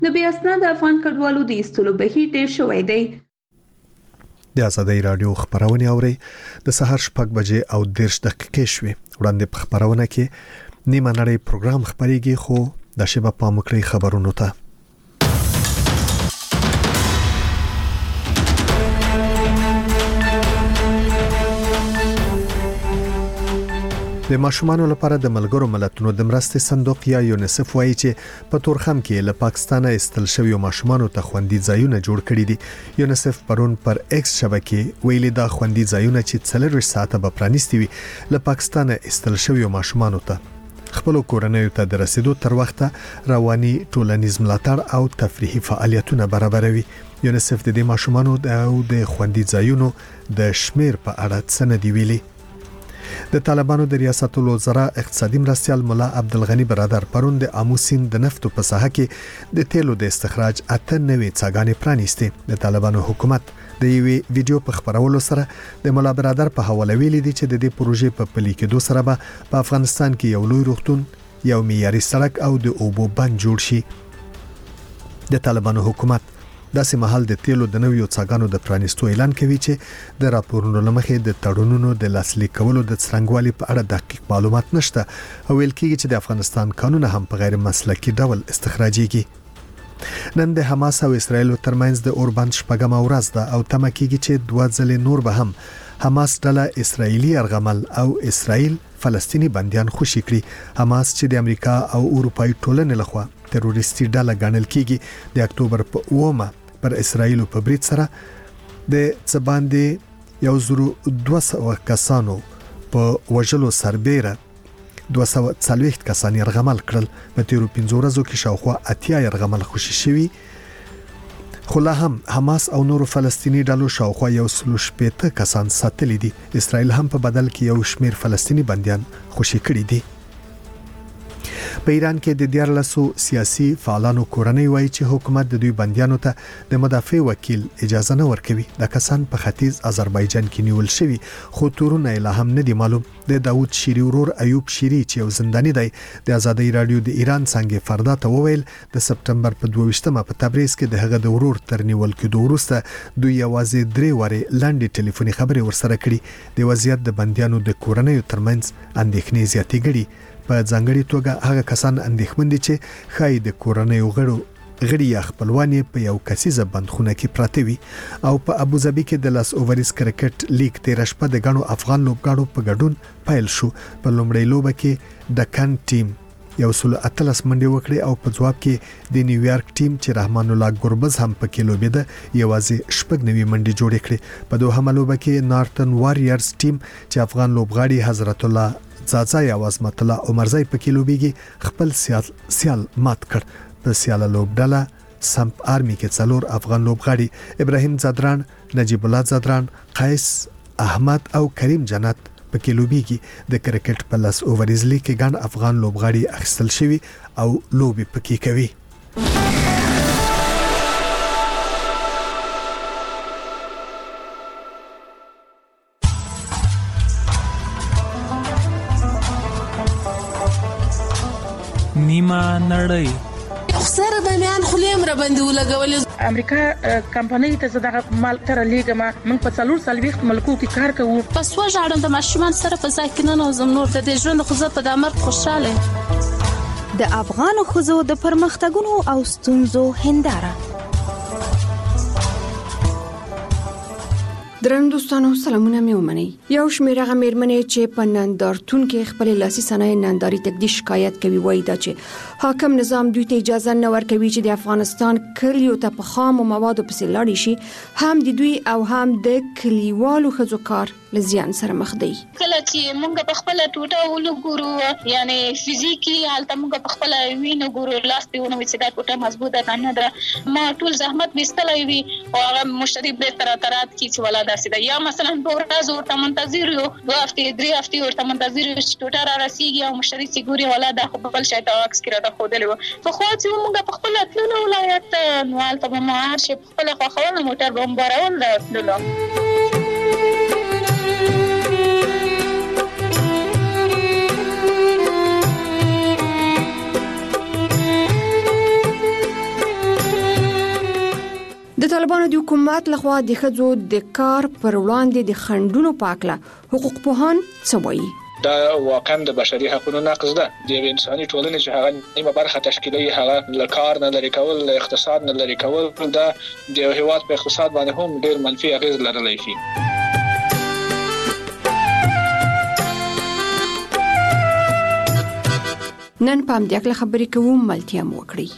د بې اسناد افغان کډوالو د ایستلو بهیر ډیر شوی دی. د ازادۍ رادیو خبرونه اوري د سهار 6 بجې او 10 دقیقې شوي. وړاندې په خبرونه کې نیمه نړۍ پروګرام خبريږي، خو د شبا پامکړی خبرونو ته د ماشومانو لپاره د ملګرو ملتونو د مرستې صندوق یا یونیسف وایي چې په تورخم کې له پاکستانه استل شوی ماشومانو ته خوندي ځایونه جوړ کړي دي. یونیسف پرون پر ایکس شبکې ویلي دا خوندي ځایونه چې 40 ساعته به پرانیستي وي له پاکستانه استل شوی ماشومانو ته خپل کورنۍ ته د رسیدو تر وخته رواني ټولنیز ملاتړ او تفریحي فعالیتونه برابروي. یونیسف د دې ماشومانو د خوندي ځایونو د شمیر په اړه څه نه دی ویلي. د طالبانو د ریاست الوزرا اقتصادي مرستيال مولا عبدالغنی برادر پرون د اموسین د نفتو په ساحه کې د تیلو د استخراج 98 څاګانې پرانیستې. د طالبانو حکومت د یوې ویډیو په خبرولو سره د مولا برادر په حواله ویلي دي چې د دې پروژې په پلي کېدو سره به په افغانستان کې یو لوی روغتون، یو معیاري سړک او د اوبو بند جوړ شي. د طالبانو حکومت داسې مهال د تیلو د نویو څاګانو د پرانیستو اعلان کوي چې د راپورونو لمخې د تړونونو د لاسلیک کولو د څرنګوالي په اړه دقیق معلومات نشته او ویل کېږي چې د افغانستان قانون هم په غیر مسلکي ډول استخراجيږي. نن د حماس او اسرایل ترمنځ د اوربند شپږم ورځ ده او تمه کېږي چې دوه ځلې نور به هم حماس ډله اسرایلی ارغمل او اسرایل فلسطینی بنديان خوشي کړي. حماس چې د امریکا او اروپאי ټولنې لخوا تروریستي ډله ګڼل کېږي د اکتوبر په 9 پر اسرایل په برید سره د څباندې 1200 کسانو په وژلو سربېره 240 کسان يرغمل کړل. په تیرو 15 ورځو کې شاوخوا 80 يرغمل خوشي شوي، خو لا هم حماس او نورو فلسطینی ډلو شاوخوا 160 کسان ساتلي دي. اسرایل هم په بدل کې یو شمیر فلسطینی بنديان خوشي کړي دي. په ایران کې د 14 سیاسي فعالانو کورنۍ وایي چې حکومت د دوی بنديانو ته د مدافع وکیل اجازه نه ورکوي. د کسان په ختیځ آذربایجان کې نیول شوی، خو تورونه لا هم نه دي معلوم. د داوود شيري ورور ایوب شيري چې یو زنداني دی د ازادۍ رادیو د ایران څنګه فردا ته وویل د سپټمبر په 22مه په تبریز کې د هغه د ورور تر نیول کېدو وروسته دوی یوازې 3 واره لاندې ټلیفوني خبرې ورسره کړې. د وضعیت د بنديانو د کورنۍ ترمنځ اندېښنې زیاتې کړي. په ځانګړي توګه هغه کسان اندېښمن دي چې خای د کورنۍ غړي یا خپلوان په یو کسیزه بندخونه کې پراته وي. او په ابوظبي کې د لاس اووریز کرکټ لیګ 13 شپه د غنو افغان لوبغاړو په ګډون پیل شو. په لومړۍ لوبه کې ډکن ټیم 113 منډې وکړې او په جواب کې د نیویارک ټیم چې رحمان الله ګربز هم پکې لوبېده یوازې 9 منډې جوړې کړې. په دوهمه لوبه کې نارتن واريرز ټیم چې افغان لوبغاړي حضرت الله زازای او عظمت الله عمرزای پکې لوبېږي خپل سیال مات کړ. په سیاله لوبډله سمپ آرمي کې 4 افغان لوبغاړي ابراهیم زادران، نجیب الله زادران، قیس احمد او کریم جنت پکې لوبېږي. د کرکټ په لاس اووریز لیګ کې ګڼ افغان لوبغاړي اخیستل شوي او لوبي پکې کوي. نیمه نړۍ سره د میان خلیم را باندې ولګول. امریکا کمپنۍ ته زړه مال تر لیګما موږ په 4 ملکو کې کار کوو. پس وژاړم د ماشومان سره په ځکه نه زم نور د ژوند خو زه په دمر خوشاله. د افغان خوځو د پرمختګونو او ستونزو هنداره. درنو دوستانو سلامونه مې ومنئ. یو شمېر هغه مېرمنې چې په نندارتون کې خپل لاسي صنایع ننداري تقدیر شکایت کوي وایي دا چې حاکم نظام دوی ته اجازه نه ورکوي چې د افغانستان کلیو ته په خام موادو پسې لاړ شي. هم د دوی او هم د کلیوالو ښځو کار له زیان سره مخ دی. کله چې موږ په خپل ټوټه ولګورو یعنی فزیکی حالت موږ په خپل وینو ګورو لاس په ونه چې دا ټوټه مضبوطه نه ده ما ټول زحمت وستلای وي او هغه مشتری به ترات کی چې ولا داسې ده یا مثلا په ورځ ورته منتظر یو 2 هفته 3 هفته ورته منتظر یو چې ټوټه را رسیږي او مشتری سیګوري ولا د خپل شای ته عکس کړه ته خودلې و خو چې موږ په خپل ټول ولایت نوال ته ما هر شي په خپل خوونه موټر بمبارول ده. د طالبانو د حکومت لخوا د ښځو د کار پر وړاندې د خنډونو په اړه حقوق پوهان څه وایي؟ دا واقعا د بشري حقوقو نقض ده. د انساني ټولنې چې هغه نیمه برخه تشکیلوي هغه له کار نه لري کول، له اقتصاد نه لري کول، دا د هیواد په اقتصاد باندې هم ډېر منفي اغیز لرلی شي. نن په همدې اړه خبرې کوو، ملتیا مو وکړئ.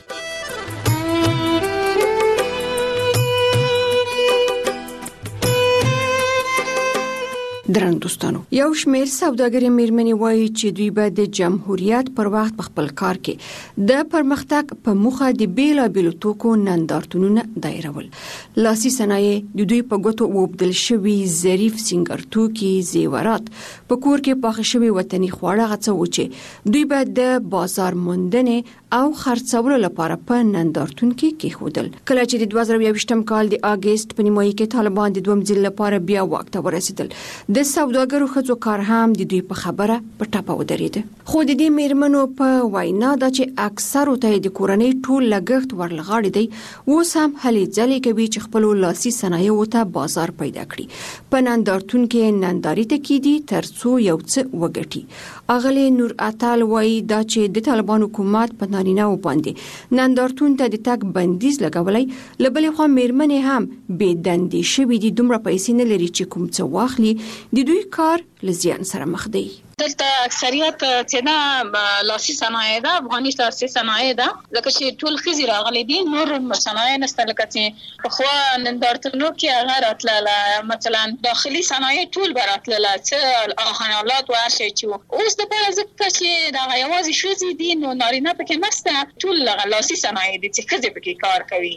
درنو دوستانو، یو شمېر سوداګري میرمنې وایي چې دوی به د جمهوریت پر وخت په خپل کار کې د پرمختګ په موخه د بیلابیلو توکو نندارتونونه دایرول. لاسي صنایع د دوی په ګوتو وبدل شوي ظریف سینګر توکي، زیورات، په کور کې پاخه شوي وطني خواړه غڅو چې دوی به د بازار موندنې او خرڅولو لپاره په نندارتون کې کېښودل. کله چې د 2022 کال د اگست په نیمایي کې طالبان د دوم ځل لپاره بیا واک ته ورسېدل، د سوداګرو ښځو کار هم د دوی په خبره په ټاپه ودرېده. خو د دې میرمنو په وینا دا چې اکثرو ته د کورنۍ ټول لګښت ورلغاړي دی، اوس هم هلې ځلې کوي چې خپل لاسي صنایعو ته بازار پیدا کړي. په نندارتون کې ننداري ته کېدي ترڅو یو څه وګټي. اغلی نور اتل وایي دا چې د طالبان حکومت په نارینه‌و باندې نندارتون ته د تګ بندیز لګولی، له بلې خوا میرمنې هم بې دندې شوي دي، دومره پیسې نه لري چې کوم څه واخلي، د دوی کار له زیان سره مخ دی. دلته اکثریت چې نه لاسي صنایع ده، افغاني لاسي صنایع ده، لکه چې ټول ښځې راغلي دي، نور صنایع نشته. لکه چې پخوا نندارتونو کې هغه راتلله، مثلا داخلي صنایع ټول به راتلله، څه آهنالات و هر شی چې اوس دپاره ځکه چې دغه یوازې ښځې دي نو نارینه پکې نشته، ټول لاسي صنایع دي چې ښځې پکې کار کوي.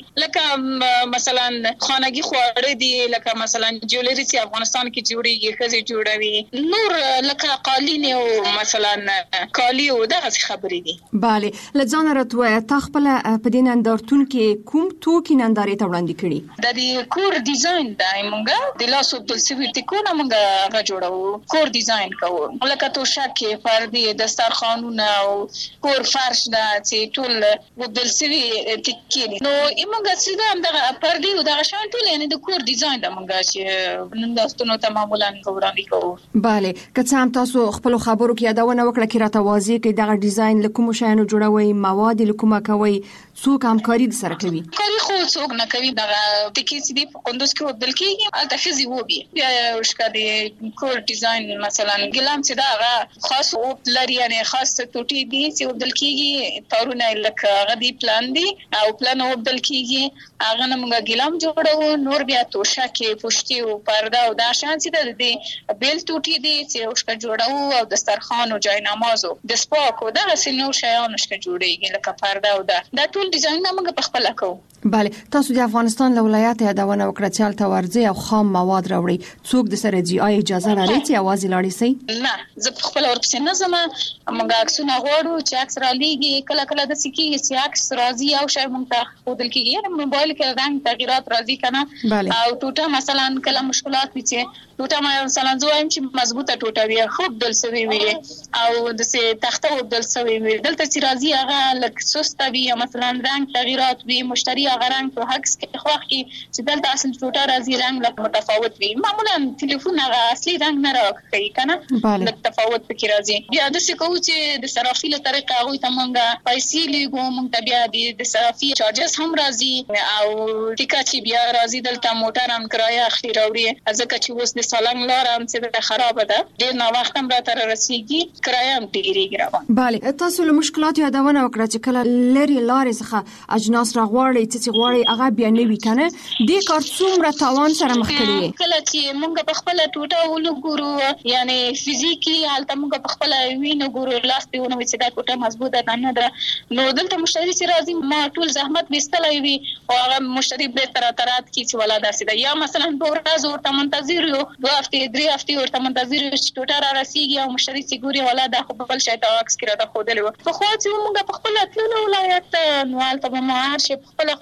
لکه مثلا خانګي خواړه دي، لکه مثلا جولري چې افغانستان کې جوړیږي ښځې جوړوي، نور لکه قالین او مثلا کالی او دغه خبرې دي. bale لځان راتوي تا خپل په دې نندارتون کې کوم توکي نندارې ته وړاندې کړي؟ د دې کور ډیزاین د موږ د لاسو د سویټ کو نه موږ غوړو کور ډیزاین کوو، لکه توشکې، پردې، دسترخوانونه او کور فرش دا چې ټول د سوي ټکی نو موږ چې دغه پردې او دغه شان ټول یعنی د کور ډیزاین د موږ چې نندارتونو ته معمولا وړاندې کوو. bale که څه هم تاسو خپل خبرو کې یادونه وکړه کې راته واضح کې دغه ډیزاین له کوم شیانو جوړوي، مواد له کومه کوي، څوک همکاري سره کوي؟ کاری خو څوک نه کوي. دغه ټکی چې دی په کندوز کې وبدل کېږي الته ښځې وبي بیا وشکا دی کور ډیزاین مثلا ګلام چې دا خاص وبدل یعنی خاص ټوټي دي چې وبدل کېږي، تارونه لکه غدي پلان دي او پلان وبدل کېږي، هغه نه موږ ګلام جوړو، نور بیا توشکې، پوشتي او پرده او دا شان چې د دې بیل ټوټي دي چې وشکا جوړو، او دسترخوان او جاینماز او د سپاک او دغه سينو شیان شته جوړیږي لکه پرده او دا ټول ډیزاین موږ په خپل کوو. bale تاسو د افغانستان له ولایت یادونه وکړه چې هلته ورځي او خام مواد راوړي، څوک د سره جی آی اجازه لري چې आवाज لاړی سي؟ نه، زه په خپل ورپسې نه ځم، موږ عکسونه غواړو چې عکس را لېږي، کله کله د سکی چې عکس راځي او شی موږ ته خودل کېږي، یعنی موبایل کې رنګ تغیرات راځي کنه، او ټوټه مثلا کله مشکلات وي چې ټوټه مثلا زوایم چې مضبوطه ټوټه وي، خوب دل سوي وي او د سه تخته وبدل سوي وي، دلته چې راځي هغه لکه سسته وي، مثلا رنګ تغیرات وي، مشتری هغه رنګ په حق کې خوښ کی چې دلته اصل ټوټه راځي رنګ لکه متفاوت وي، معمولا ټلیفون هغه اصلي رنګ نه راکړي کنه، لکه تفاوت پکې راځي. بیا د څه کوو چې د صرافي له طریقه هغه ته مونږه پیسې لیږو، مونږ ته بیا د صرافي چارجز هم راځي او ټیکا چې بیا راځي دلته موټر هم کرایه اخلي راوړي، ځکه چې اوس د سالنګ لار هم چې خراب ده، ډیر نو وخت هم راته رسیږي، کرایه هم ډیریږي روان. bale تاسو له مشکلات یادونه وکړه چې کله لري لارې څخه اجناس راغواړي چې غواړي هغه بیا نه وی کنه، دې کار څومره تاوان سره مخ کړی؟ کله چې مونږ په خپل ټوټه ولګورو یعنی فزیکی حالت مونږ په خپل وینو ګورو، لاس په ونه چې دا ټوټه مضبوطه نه ده، نو دلته مشتری چې راځي ما ټول زحمت وستلای وي او هغه مشتری به ترات کی چې ولا داسې ده، یا مثلا دوه ورځې ورته منتظر یو، 2 هفته 3 هفته ورته منتظر یو چې ټوټه را رسیږي او مشتری چې ګوري ولا دا خو بل شي ته عکس کړه ته خو دلته خو چې مونږ په خپل ټول ولایت نو حالت به ما هر شي په خپل خو خولم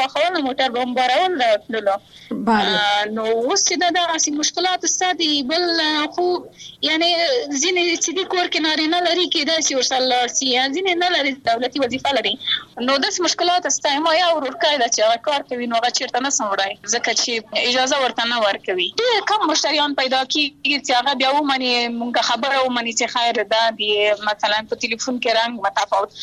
موټر بمبارول راتللو. بله نو اوس چې دا اصلي مشکلات ستاسو بل خو یعنی ځینې چې د کور کې نارینه لري کې دا ورسره سي ځینې نه لري دولتي وظیفه لري نو د مشکلات ستاسو ما یو ورکای دا چې کار کوي نو چیرته نه سمړای ځکه چې اجازه ورته نه ورکوي. ډېر کم مشتریان پیدا کیږي چې هغه بیا ومني مونږ خبره ومني چې خیر ده دی مثلا په ټلیفون کې رنګ متفاوت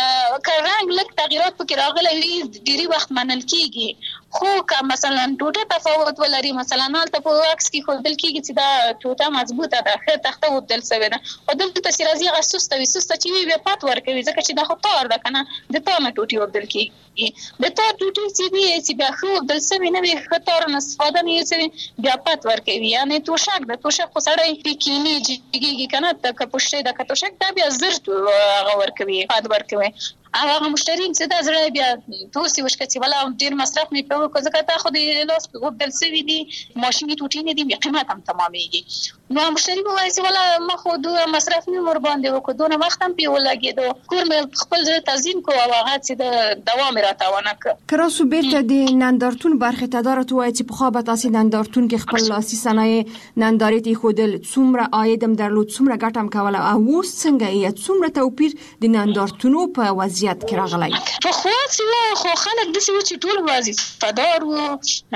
که رنګ لږ تغیرات پکې راغلي وي ډېری وخت منل کیږي خو که مثلا ټوټه تفاوت ولري مثلا حالت په عکس کې خودل کیږي چې دا ټوټه مضبوطه ده خه تخته ودل سوي ده او دلته چې راځي هغه سسته چې وي پات ورکوي ځکه چې دا خو تار ده کنه د تار نه ټوټي ودل کیږي د تار ټوټي چې بیا خو ودل سوي نه وي خطر نه استفاده نه سوي بیا پات ورکوي یعنی توشک خو سړی پکینی جګیږي کنه د پښې د توشک دا بیا زرت ورکوي پات ورکوي هغه مشترین چې دا زړه بیا توسي وشکتي ولا ډیر مصرف نه کوي کو ځکه تا خو د لاس وبدل سوي دي ماشيني ټوټي نه دي قیمت هم تمامېږي نو مشتری به وایي ولا ما خو دوه مصرف نه مر باندې وکړو دونه وخت هم په ولګېدو کور مې خپل ځای تزین کو او هغه چې د دوام راتاونه کراسو بیرته د نندارتون برخه تدارت وایي چې په خو به تاسو نندارتون کې خپل لاسي صنایع نندارې ته خودل څومره عاید هم درلود څومره ګټه هم کوله او اوس څنګه یې څومره توپیر د نندارتونو په وضعیت کې راغلی په خو خلک د څه چې ټول وظیفه‌دار وو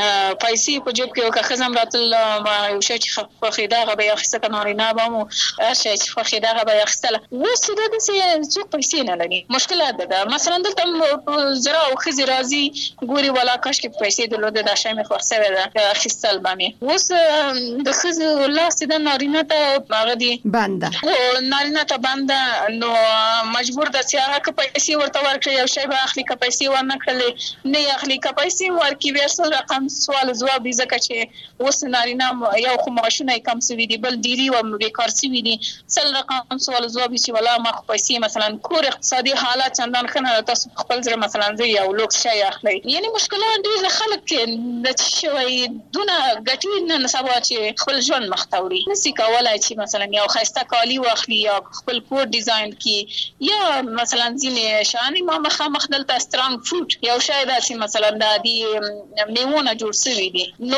پیسې په جیب کې او که خزم راتل یو شی چې خو خیداغه به اخیسته کنارینه بمو شي چې خو خیداغه به اخیستله اوس د څه څوک پیسې نه لري مشکلات ده مثلا دلته زرا او خزي راځي ګوري ولا کاش کې پیسې دلته د شای مې خرڅوي ده اخیستل باندې اوس د خزي لاس د نارینه ته هغه دي بنده او نارینه ته بنده نو مجبور د چې هغه پیسې ورته ورکړي یو شی به اخلي که پیسې ورنه کړلې نه اخلي که پیسې ورکړي ورسره رقم سوال جواب ځکه چې اوس نارینه یو خو ماشونه کم سوي دي بل ډيري و بیکار سوي دي سل رقم سوال جواب چې ولا ما پیسې مثلا کور اقتصادي حالات چندان خنه تاسو خپل ځر مثلا زي یو لوکس شي اخلي یعنی مشکلات ډیر خلک د شوي دونه غټي نه سبا چې خپل ژوند مختوري نسی کولای چې مثلا یو خسته کالی واخلي یا خپل کور ډیزاین کی یا مثلا ځینې شانې ما مخ دلته سترانګ فروټ یو شی داسې مثلا د دې میوونه جوړ شوی دي نو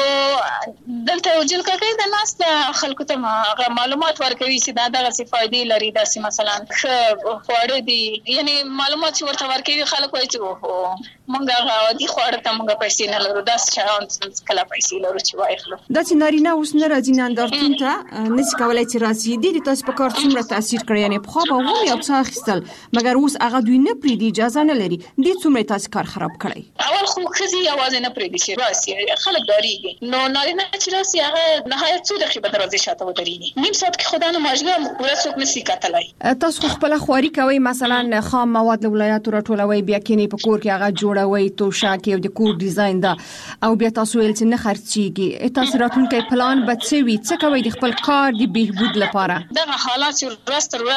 دلته یو جلکه کوي د ناس د خلکو ته معلومات ورکوي چې دا دغه څه فائدې لري داسې مثلا خواړه دي یعنی معلومات چې ورته ورکوي خلک وایي چې مونږ عادي خواړه ته مونږ پیسې نه لرو داسې چا کله پیسې لرو چې وایخلو دا چې نارینه اوس نه راځي نندارتون ته نشي کولای چې راځي د تاسو په کار څومره تاثیر کړی یعنی په خو به هم یو څه اخیستل مګر اوس هغه دوی نه پریدي اجازه نه لري د څومره تاسو کار خراب کړی اول خو خزي आवाज نه پریدي چې راسي خلک داریږي نو نارینه چې راسي هغه نهایت څو دقیقې به دروازه شاته ودرېږي نیم ساعت کې خدانه ماجګه پوره څوک نشي کتلای تاسو خپل خواري کوي مثلا خام مواد له ولایتو راټولوي بیا کینی په کور کې هغه جوړوي توشک یو د کور ډیزاین دا او بیا تاسو ویل چې نه خرڅيږي تاسو راتلونکي پلان بچوي څه کوي د خپل کار د بهبود لپاره دا حالات چې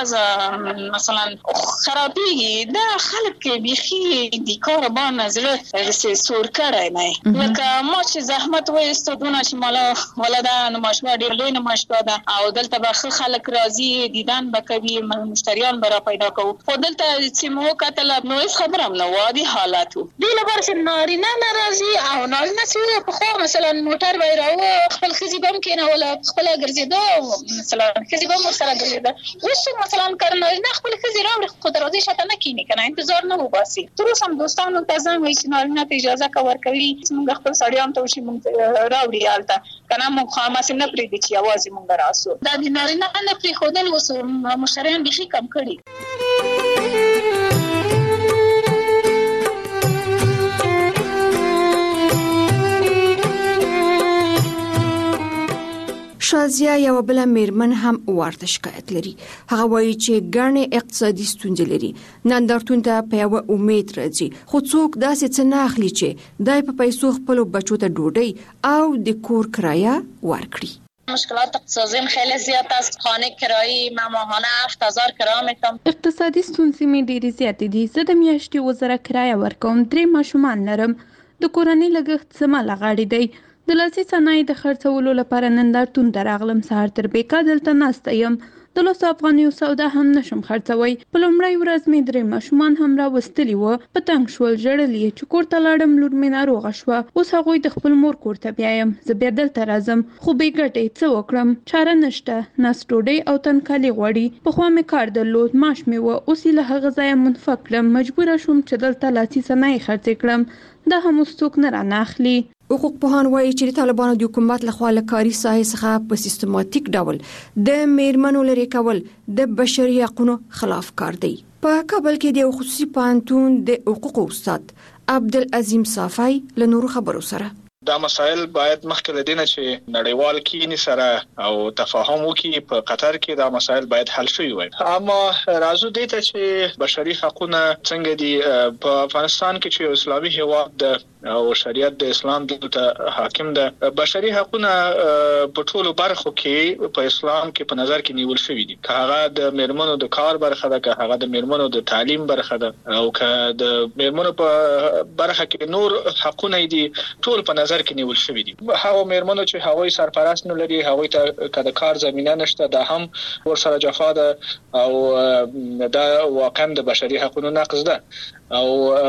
ورځ مثلا خرابېږي دا خلک بيخي د کار باندې زړه سور کړای نه لکه ما چې زحمت وایسته دونه چې مالا ولدا نمایشګاه ډېر لوی نمایشګاه ده او دلته به خلک راځي دیدن به کوي مشتریان به را پیدا کوو خو دلته چې مو کتل نو هیڅ خبره هم نه وادي حالاتو دی لپاره چې نارینه ناراضي او نارینه چې په خو مثلا موټر وایراو خپل خزي بم کینه ولا خپل ګرځیدو مثلا خزي بم سره ګرځیدو اوس مثلا کارنه نه خپل خزي راوړي خو درځي شته نه کینی کنه انتظار نه وباسي تر اوسه هم دوستانو ته ځم چې نارینه ته اجازه کا ورکوي چې موږ خپل سړیان ته وشي موږ راوړي حالت کنه موږ خامس نه پرې دي چې आवाज موږ راسو دا د نارینه نه پرې خودل وسو مشتریان به کم کړي شازیا یو بل میرمن هم ورته شکایت لري هغه وایي چې ګڼې اقتصادي ستونزې لري نندارتون ته په یو امید راځي خو څوک داسې څه نه اخلي چې دای په پیسو خپل بچو ته ډوډۍ او د کور کرایه ورکړي مشکلات اقتصادی خیلی زیاد است خانه کرایی ما ماهانه 7000 کرایه میتم اقتصادي ستونزې مې ډېرې زیاتې دي زه د میاشتې 2000 کرایه ورکوم 3 ماشومان لرم د کورنۍ لګښت زما لغاړې دی د لاسي صنایع د خرڅولو لپاره نندارتون ته راغلم سهار تر بیکا دلته ناسته یم د 200 افغانیو سودا هم نشم خرڅوي. په لومړی ورځ مې 3 ماشومان هم راوستلي وو. په تنګ شول، ژړل یې چې کور ته لاړم. لور مې ناروغه شوه. اوس هغوی د خپل مور کور ته بیایم. زه بیا دلته راځم، خو بې ګټې څه وکړم؟ چاره نشته. ناست ډوډۍ او تنکالي غواړي. پخوا مې کار درلود، معاش مې و. اوس یې له هغه ځایه منفک کړم. مجبوره شوم چې دلته لاسي صنایع خرڅې کړم. دا هم اوس څوک نه رانه اخلي. حقوق پوهان وایي چې د طالبانو د حکومت لخوا له کاري ساحې څخه په سیستماتیک ډول د میرمنو لرې کول د بشري حقوقو خلاف کار دی. په کابل کې د خصوصي پوهنتون د حقوقو استاد عبدالعظیم صافی له نورو خبرو سره دا مسائل باید مخکې له دینه چې نړیوال کینی سره او تفاهم وکړي. په قطر کې دا مسائل باید حل شوي وي. اما راځو دې ته چې بشري حقوقونه څنګه دي په افغانستان کې چې اسلامي هیواد د او شریعت د اسلام د حاکم ده. بشري حقوقونه په ټولو برخو کې په اسلام کې په نظر کې نیول شوي دي. که هغه د میرمنو د کار برخه ده، که هغه د میرمنو د تعلیم برخه ده، او که د میرمنو په برخه کې نور حقوقونه دي، ټول په نظر کې نیول شوي دي. هغه میرمنو چې هغوی سرپرست نه لري، هغوی ته که د کار زمينه نشته، دا هم ورسره جفا ده او دا واقعا د بشري حقوقو نقض ده. او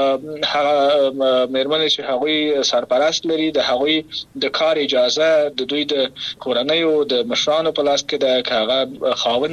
هغه میرمنې چې هغوی سرپرست لري، د هغوی د کار اجازه د دوی د کورنۍ او د مشرانو په لاس کې ده، که هغه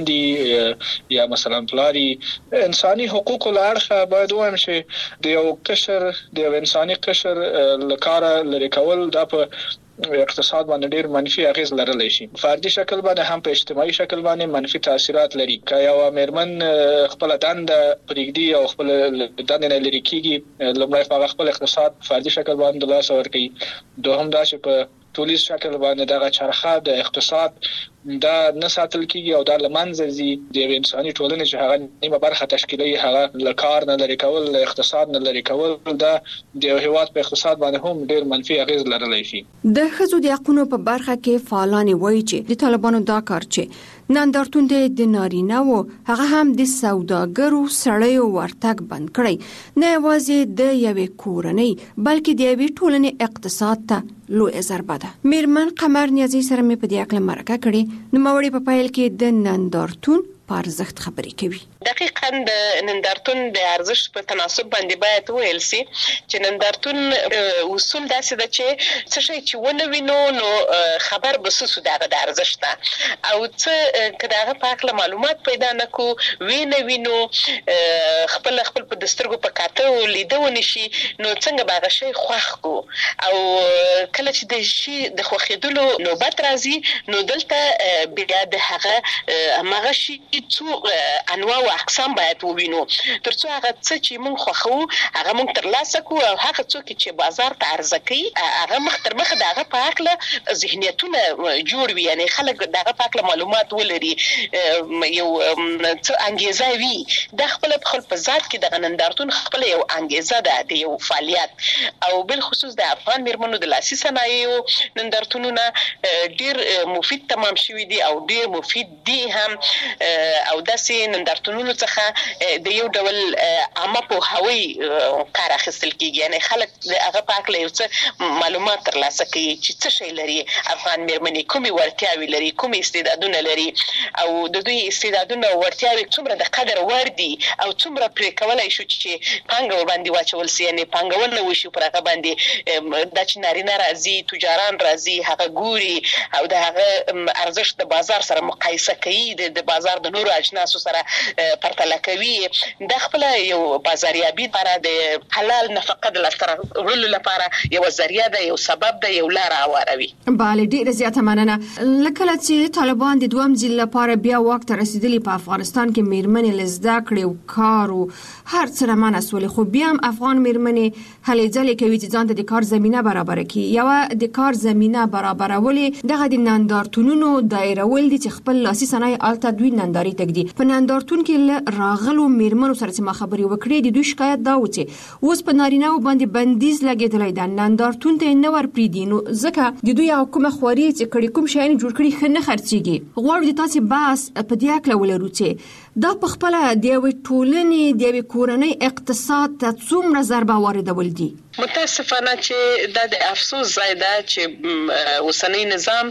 خاوندي یا مثلا پلاری. انساني حقوقو لارښه باید وایم چې د یو قشر د یو انساني قشر لکاره لري کول دا په اقتصاد باندې ډیر منفي اغیز لرلی شي. فردي شکل باندې هم په اجتماعي شکل باندې منفي تاثیرات لري. که یو میرمن خپل دنده پرېږدي او خپل دنده نه لري کیږي، لومړی په خپل اقتصاد فردي شکل باندې لاس ورکوي. دوهم دا چې په ټولیز شکل باندې دغه چرخه د اقتصاد دا نه ساتل کیږي او دا لمنځه ځي. د انساني ټولنې چې هغه نیمه برخه تشکیلي، هغه له کار نه لري کول، له اقتصاد نه لري کول، دا د یو هیواد په اقتصاد باندې هم ډیر منفي اغیز لرلی شي. د ښځو د حقوقو په برخه کې فعالان وایي چې د طالبانو دا کار چې نندارتون د نارینه و هغه هم د سوداګرو سړیو ورتګ بند کړی، نه یوازې د یوې کورنۍ بلکې د یوې ټولنې اقتصاد ته لوی ضربه ده. میرمن قمر نیازی سره مې په دې اړه مرکه کړې. نو موري په پایل کې د نندارتون په ارزښت خبرې کوي. دقیقاً د نندارتون د ارزښت په تناسب باندې باید ویل سي چې نندارتون اصول داسې ده چې څه شي چې ونه وینو نو خبر بسوسو دغه د ارزښت ده، او څه کداغه په اړه معلومات پیدا نکو وینو خپل په دسترګو په کاته لیدو نشي، نو څنګه باغ شي خوښ کو. او کله چې د شي د خوخیدلو نوبت راځي نو دلته بیا د هغه شي څو انواع او اقسام باید ووینو، ترڅو هغه څه چې موږ خوښو هغه موږ ترلاسه کوو، او هغه څوک چې بازار ته عرضه کوي هغه مخ تر مخ دغه په اړه ذهنیتونه جوړ وي، یعنی خلک دغه په اړه معلومات ولري، یو څه انګیزه وي. د خپل په ذات کې د نندارتون خپل یو انګیزه ده، د یو فعالیت، او بل خصوص د افغان میرمنو د لاسي صنایعو نندارتونونه ډیر مفید تمام شوي دي او ډیر مفید دي هم. او داسې نندارتونونو څخه د یو ډول عامه پوهاوی کار اخیستل کیږي، یعنی خلک هغه په اړه یو څه معلومات ترلاسه کوي چې څه شی لري افغان میرمنې، کومې وړتیاوې لري، کومې استعدادونه لري، او د دوی استعدادونه او وړتیاوې څومره د قدر وړ دي او څومره پرې کولای شو چې پانګه ورباندې واچول سي، یعنی پانګونه وشي پر هغه باندې. دا چې نارینه راځي، تجاران راځي، هغه ګوري او د هغه ارزښت د بازار سره مقایسه کوي، د بازار د نورو اجناسو سره پرتله کوي. د خپل یو بازاریابي لپاره د حلال نفقه د لاسته راوړلو لپاره یو ذریعہ ده، یو سبب ده، یو لار هواروي. بله، ډیره زیاته مننه. لکه چې طالبان د دویم ځل لپاره بیا وخت رسیدلی په افغانستان کې میرمنې لزده کړې او کار او هر څه رمانه سولې، خو بیا هم افغان میرمنې هلې ځلې کوي چې ځان ته د کار زمینه برابر کړي. یو د کار زمینه برابرولې دغه د نندارتونونو دایرول دي چې خپل لاسي صنایع الته دوی ننداري تګدي. په نندارتون کې راغلو میرمنو سره چې ما خبرې وکړې، د دوی شکایت دا و چې اوس په نارینه‌و باندې بندیز لګېدلی ده، نندارتون ته نه ورپرېږدي، نو ځکه د دوی کومه خواري چې کړي، کوم شیان جوړ کړي ښه نه خرڅېږي. غواړو د تاسې بحث په دې اړه ولرو چې دا پخپله د یوې ټولنې د یوې کورنۍ اقتصاد ته څومره ضربه واردول دي. متاسفانه چې د افسوس ځای ده چې اوسنی نظام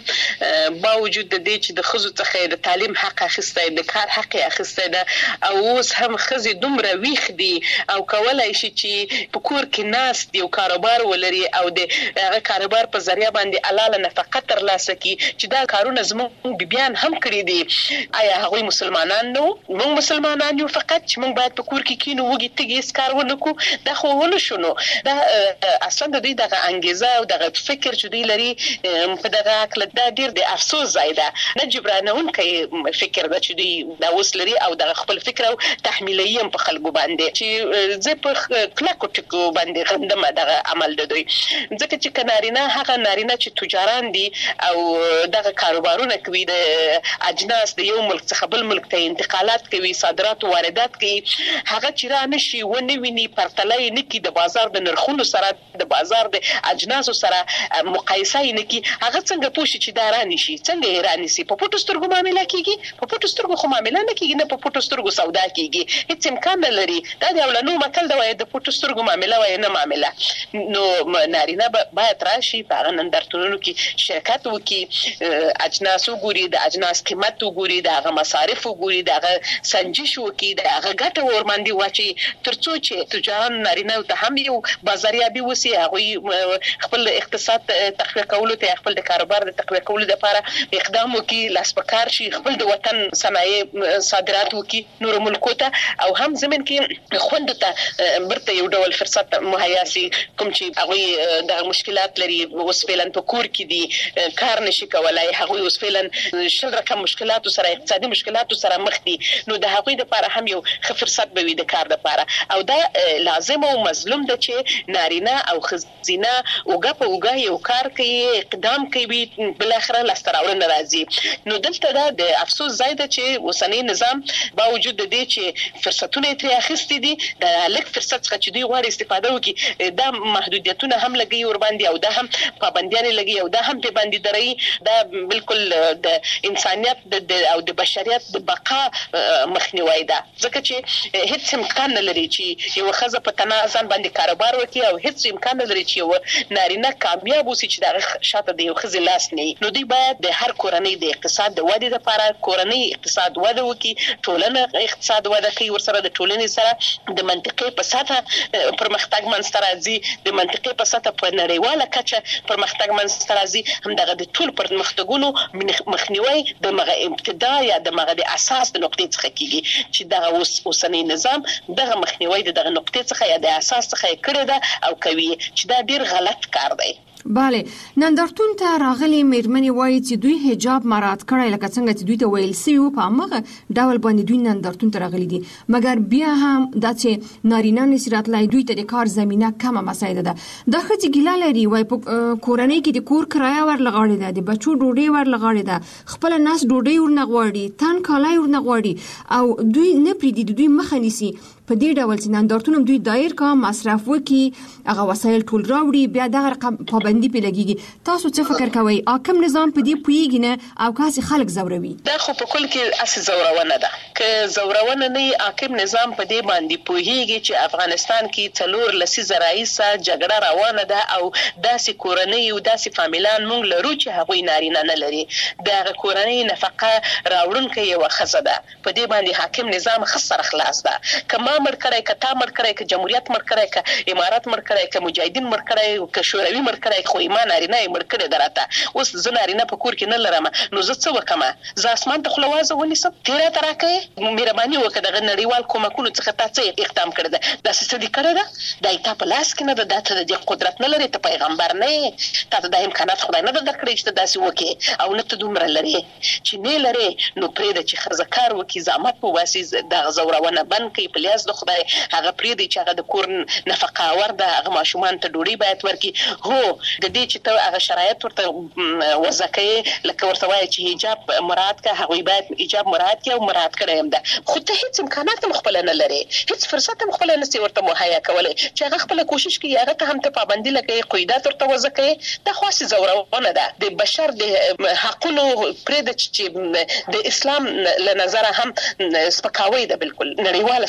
باوجود د دې چې د خزو څخه د تعلیم حق اخیسته د کار حق اخیسته ده او اوس هم خزي دومره ویخ دي او کولای شي چې په کور کې ناس دی او کاروبار ولري او د هغه کاروبار په ذریعہ باندې حلاله نفقه ترلاسه کړي چې دا کارونه زموږ بیان هم کړی دي. آیا هغوی مسلمانان نو موږ مسلمانان یو فقط چې موږ باید په کور کې کینو وګي تګي اسکار ونکو دا خو ونه شنو دا اصلا د دې دغه انګیزه او دغه فکر چې دی لري په دغه عقل دا ډیر د افسوس ځای ده نه جبرانون کوي فکر دا چې دی دا اوس لري او دغه خپل فکر او تحمیلي په خلکو باندې چې زه په کلکو ټکو باندې غندم دغه عمل د دوی ځکه چې کنارینه هغه نارینه چې تجاران دي او دغه کاروبارونه کوي د اجناس د یو ملک څخه بل ملک ته انتقالات کوي صادرات او واردات کوي هغه چې را نشي ونه ویني پرتلای نه کی د بازار د نرخونو سره د بازار د اجناسو سره مقایسه نه کی هغه څنګه پوښي چې دا رانی شي څنګه ایرانی سي په پټو سترګو معاملې کیږي په پټو سترګو خو معاملې نه کیږي نه په پټو سترګو سودا کیږي هیڅ امکان نه لري دا د اولنو مکل دا وای د پټو سترګو معاملې وای نه معاملې نو نارینه باید راشي په نندارتونونو کې شرکت وکي اجناسو ګوري د اجناس قیمت وګوري د هغه مصارف وګوري د هغه سنجش وکي د هغه ګټه ورماندي واچي ترڅو چې تجاران نارینه ته هم یو بازاریابي وسی هغه خپل اقتصاد تقویه کولو ته خپل د کاروبار د تقویه کولو لپاره اقدام وکي لاسپکار شي خپل د وطن صنایع صادرات وکي نور ملکو ته او هم زمين کې خوند ته برته یو ډول فرصت مهیا سي کوم چې هغه د مشکلات لري اوس فعلا په کور کې دي کار نشي کولای هغه اوس فعلا شل رقم مشکلات سره اقتصادي مشکلات سره مخ دي نو د هغه لپاره هم یو فرصت به وي د کار لپاره او دا لازم او مظلوم ده چې نارینه او خزینه اوګه په اوګه یو کار کوي اقدام کوي بل اخره لاستراوړنه راځي نو دلته دا د افسوس ځای ده چې اوسنی نظام باوجود د دې چې فرصتونه ترې اخیستي دي د لک فرصت څخه چې دوی غواړي استفاده وکړي دا محدودیتونه هم لګي ور باندې او دا هم پابندیان لګي او دا هم په باندې درې دا بالکل د انسانيت او د بشریت د بقا مخنیوي ده ځکه چې هیڅ امکان نه لري چې یو خزه په تنازن باندې کاروبار وکړي او هیڅ امکان نه لري چې یو نارینه کامیاب وسی چې د شاته د یو خزه لاس نه نو دوی باید د هر کورنۍ د اقتصاد د ودې لپاره کورنۍ اقتصاد وده وکړي ټولنه اقتصاد وده کوي ورسره د ټولنې سره د منطقې په ساته پرمختګ منځته راځي د منطقې په ساته په نړیواله کچه پرمختګ منځته راځي هم دغه د ټول پرمختګونو مخنیوي د مغه ابتدا یا د مغه د اساس د نقطې څخه کیږي چې دغه اوسنی نظام دغه مخنیوي دغه نقطې څخه یا د اساس څخه کړی ده او کوي چې دا ډیر غلط کار دی. bale نندارتون ته راغلي مېرمنې وایي چې دوی حجاب مراعات کړی لکه څنګه چې دوی ته ویل سوي په هغه ډول باندې دوی نندارتون ته راغلي دي مګر بیا هم دا چې نارینه نصرت لای دوی ته د کار زمينه کمه مسایده ده دا خځې ګیله لري وای په کورنۍ کې د کور کرایه ور لغاړي ده د بچو ډوډۍ ور لغاړي ده خپل ناس ډوډۍ ور نغواړي تن کالای ور نغواړي او دوی نه پریدي دوی مخ نیسي په دې ډول چې نندارتون دوی دایر کا مصرف وکي هغه وسایل ټول راوړي بیا دغه رقم پابندي په لګيږي تاسو څه فکر کوئ اکم نظام په دې پویږي نه او کاسي خلک زوروي دا خو په کل کې اس زورونه ده ک زورونه نه اکم نظام په دې باندې پویږي چې افغانستان کې څلور لسی زراعیسه جګړه روانه ده او داسې کورنۍ او داسې فامیلان مونږ لرو چې هغوی نارینه نه لري دا کورنۍ نفقه راوړونکې یو خزه ده په دې باندې حاکم نظام خسر خلاص ده کما مړ کړی ک تا مړ کړی ک جمهوریت مړ کړی ک امارات مړ کړی ک مجاهدین مړ کړی ک شوروي مړ کړی خو ایمان نارینه مړ کړی دراته اوس زه نارینه په کور کې نه لرم نو زه څه وکم زه اسمان ته خلوازه ونیسم تیرا تراکه مهرباني وکړه د نړیوال کومکونو څخه تاسو اقدام کړی ده د سستي کړی ده د ایتا په لاس کې نه ده د قدرت نه لري ته پیغمبر نه تاسو د امکانات خدای نه درکړي چې داسې وکي او نه ته دومره لري چې نه لري نو پرې د چې خرزکار وکي زحمت په واسي د غزورونه بن کوي په لیاس د خدای هغه پرې دی چې هغه د کور نفقه ورده هغه ماشومان ته ډوډۍ باید ورکي هو د دې چې ته هغه شرایط ورته وځکې لکه ورته وایي چې حجاب مراعات کا هغه باید حجاب مراعات کی او مراعات کړی هم ده خو ته هیڅ امکانات خپل نه لري هیڅ فرصت خپل نه سي ورته مهیا کولای چې هغه خپل کوشش کوي هغه ته هم ته پابندي لګي قیدات ورته وځکې د خاص زورونه ده د بشر د حقونو پرې د چې د اسلام له نظر هم سپکاوی ده بالکل نړیواله سطح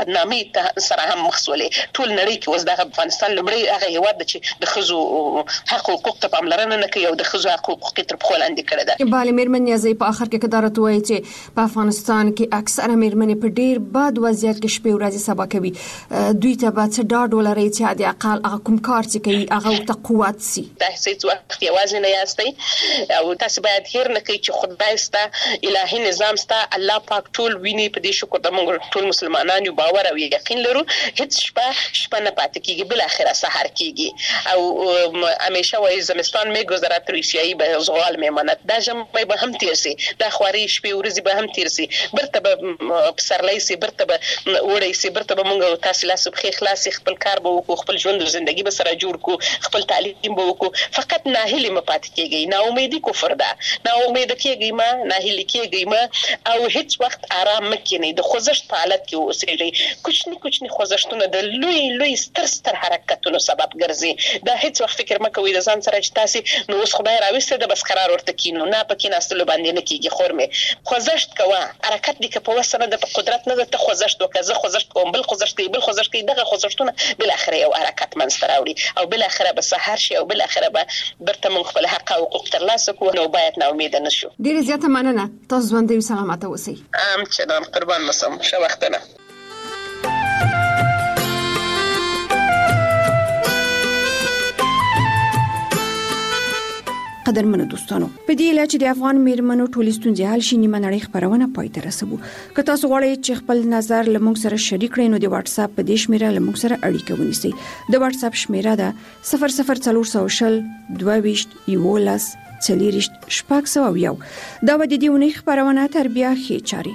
بدنامي سره هم مخسولې ټول نړۍ کې اوس د افغانستان لمړی هغه هیواد چې د خزو حق او حقوق ته پاملرنه نه کوي او د خزو حق او حقوق تر پخو لاندې کړی ده. بله مېرمنې ازې په اخر کې قدرت وایي چې په افغانستان کې اکثره مېرمنې په ډیر بد وضعیت کې شپې ورځې سبا کوي. دوی ته به څه ډاډ ولري چې د اقل هغه کوم کار چې کوي هغه ورته قوت سي. تاسو هیڅ وخت یوازې نه یاستئ او تاسو باید هیر نه کوئ چې خدای ستا الهي نظام ستا الله پاک ټول ویني. په دې شکر د موږ ټول مسلمانانو باور او یقین لرو هیڅ شپه نه پاتې کیږي بل اخره سحر کیږي او همیشه وایي زمستان می گذرات روسیایی به زغال میماند دا ژمی به هم تیر سي دا خواري شپې ورځې به هم تیر سي برته به پسرلی سي برته به وړي سي برته به موږ تاسو لاس په خلاص خپل کار به وکړو خپل ژوند او ژوندۍ به سره جوړ کو خپل تعلیم به وکړو فقط ناهیلي م پاتې کیږي نا امیدي کفر ده نا امید کیږي ما ناهیلي کیږي ما او هیڅ وخت آرام مکینه د خوځښت په حالت کې اوسېږي کوچني خوځښتونه د لوی ستر حرکتونو سبب ګرځي دا هیڅ وخت فکر مکوئ د ځان سره چې تاسو نو اوس خدای راوسته د بس قرار ورته کینو نه پکې ناستلو باندې نه کیږي خورمه خوځښت کوه حرکت دي که په وسره د قدرت نه ته خوځښت وکړه خوځښت کوم بل خوځښت کوي دغه خوځښتونه بل اخره یو حرکت منځ راوړي او بل اخره به سحر شي او بل اخره به برته من خپل حق او حقوق ترلاسه کوو نو باید نا امید نه شو. ډیره زیاته مننه تاسو ژوندۍ سلامته اوسئ. چنان قربان مسم ښه وختونه. قدرمنو دوستانو په دې اله چې د افغان میرمنو ټولې ستونزې حل شي نیمه نړۍ خبرونه پای ته رسوو. که تاسو غواړئ چې خپل نظر له موږ سره شریک کړئ نو د واتس اپ په دې شمیره له موږ سره اړیکه ونیسئ. د واتس اپ شمیره ده 00400 22 11 40 شپږ دا به د دې ونې خبرونه تر بیا ښې چاري.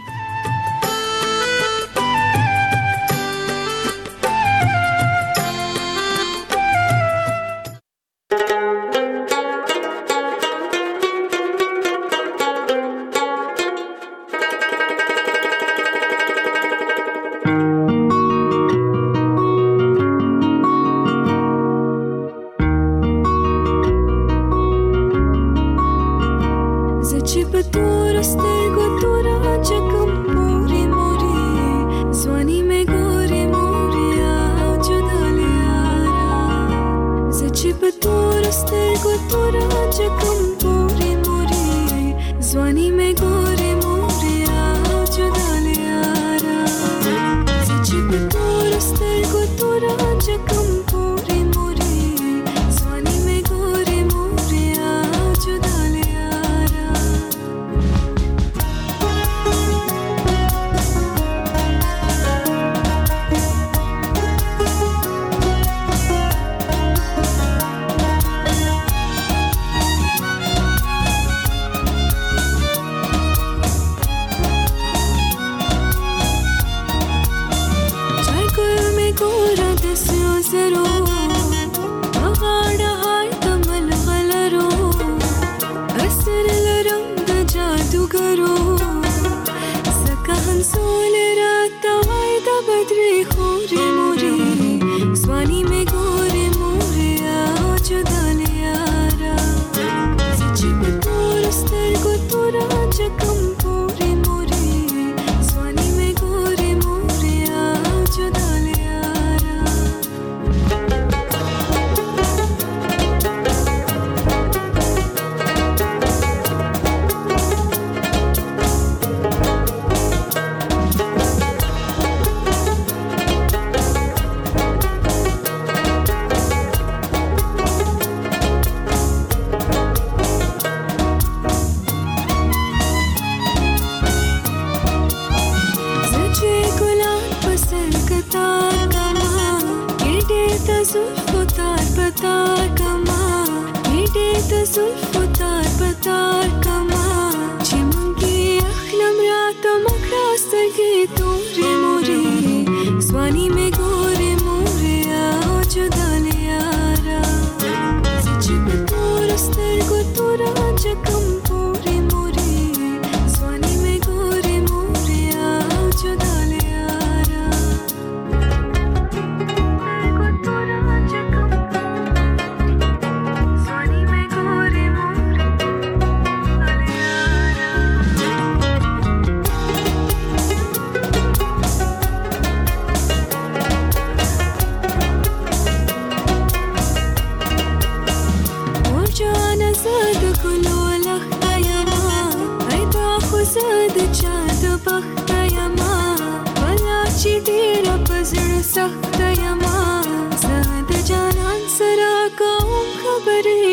زاد ګلو لخته یما ایدا خو زاد چا د بخته یما ولا چې ډېر پزړه سخته یما زاد جانان سره کوم خبرې